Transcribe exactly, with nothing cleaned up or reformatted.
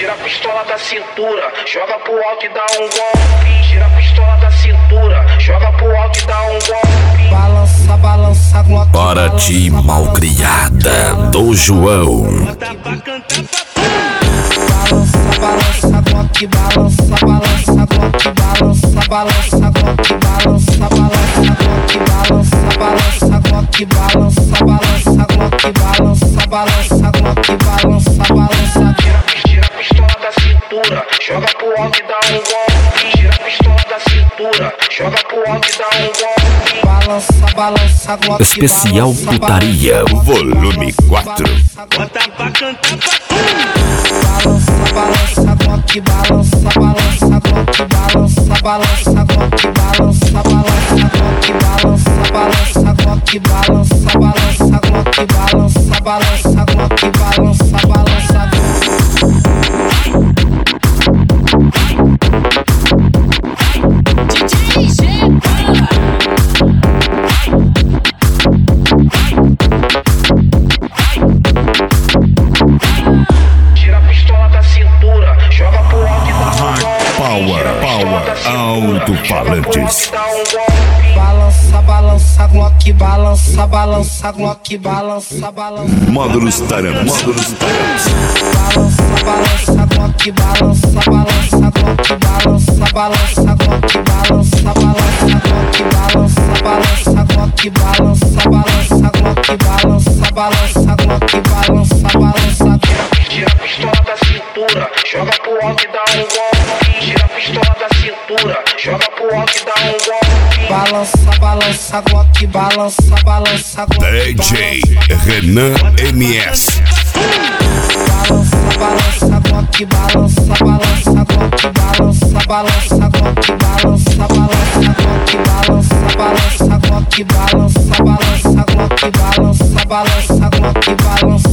Tira a pistola da cintura, joga pro alto e dá um golpe. Tira a pistola da cintura, joga pro alto e dá um golpe. Balança, balança, Glock. Para ti, malcriada do João. Balança, balança, Glock, balança, balança, Glock, balança, balança, Glock, balança, balança, Glock, balança, balança, Glock, balança, balança, Glock, balança, balança, Glock, balança, balança. Tira a pistola da cintura, joga pro alto e dá um golpe. Tira a pistola da cintura, joga pro alto e dá um golpe. Balança, balança, Glock. Especial Putaria, volume quatro. Bota pra cantar pra Balança, balança, Glock, balança, balança, Glock, balança, balança, Glock, balança, balança, Glock, balança, balança, Glock, balança, balança, Glock, balança, balança, Glock, balança, balança. D J Tira a pistola da cintura, joga pro alto e dá um Hard golpe. Power, Power, alto-falantes. Balança, balança, Glock, balança, balança, Glock, balança, balança. Módulos Taran, módulos Taran. Balança, balança, Glock, balança, balança, Glock, balança, balança, Glock, balança, balança, Glock, balança, balança, Glock, balança, balança, Glock, balança, balança, Glock, balança, balança. Tira a pistola da cintura, joga pro alto e dá um golpe. Tira a pistola da cintura, joga pro alto e dá um golpe. Balança, balança, Glock, balança, balança, Glock. D J Renan M S. Balança, balança, Glock, balança, balança, Glock, balança, balança, Glock, balança, balança, Glock, balança, balança, Glock, balança, balança, Glock, balança, balança, Glock, balança.